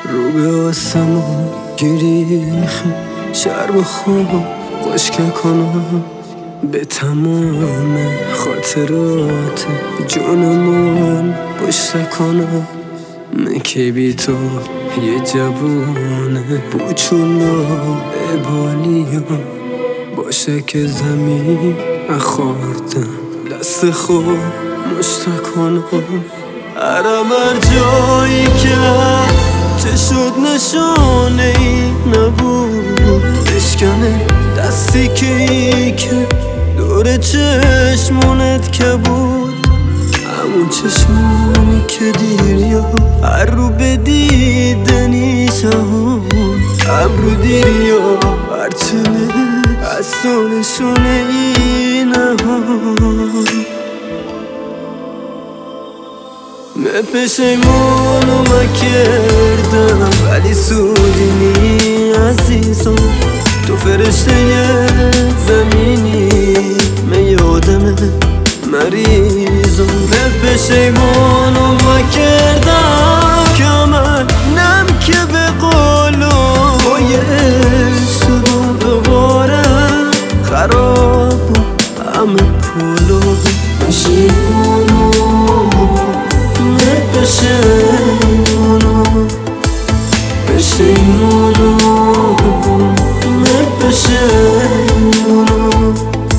رو به آسمون گریخه شرم خون خشک کنم به تمام خاطرات جونمون پشت کنم که بی تو یه جوونه بوچولو عبالیم باشه که زمین اخوردم دست خود مشت کنم هرم هر جایی که چه شد نشانه ای نبود بشکنه دستی که دور چشمونت که بود همون چشمونی که دیریا هر رو به دیدنی شهود ابرو دیریا هرچنه از تو نشونه ای نهاد پشیمونو کردم ولی سودی نی عزیزم تو فرشته زمینی میادم مریضم پشیمونو کردم که من نم که به قولو بای عشق دوباره خراب همه پولو پشیمونو پشیمونو پشیمونو پشیمونو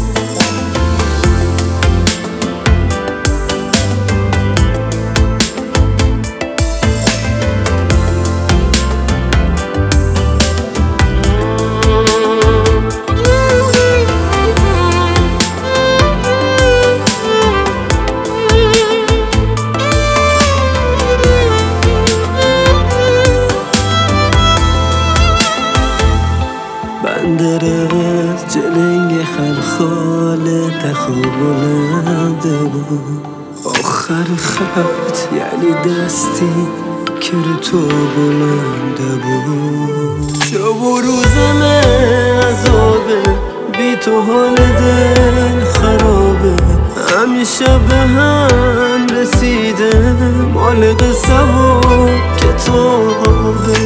بندرت جلنگ خلخال تخوبلنده بود آخر خط یعنی دستی که رو تو بلنده بود شب و روزمه عذابه بی تو حال دل خرابه همیشه به هم رسیده مال قصه و کتابه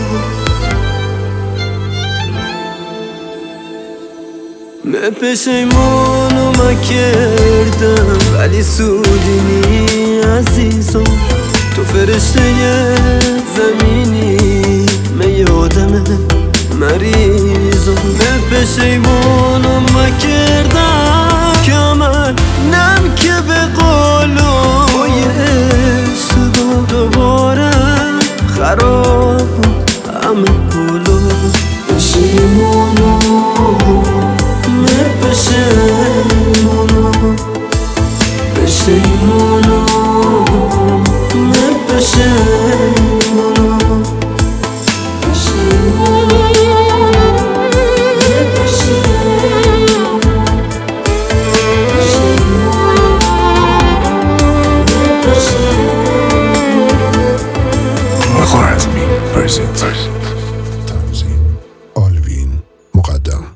پشیمونو کردم ولی سودی نی عزیزم تو فرشته زمینی میادم مریضم پشیمونو کردم که من نم که به قولو بای عشق دوباره خراب همه پولو پشیمونو پشیمونو پشیمونو پشیمونو خوارزمی پرسید تنظیم آلوین مقدم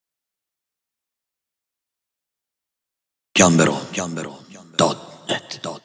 Gambero.net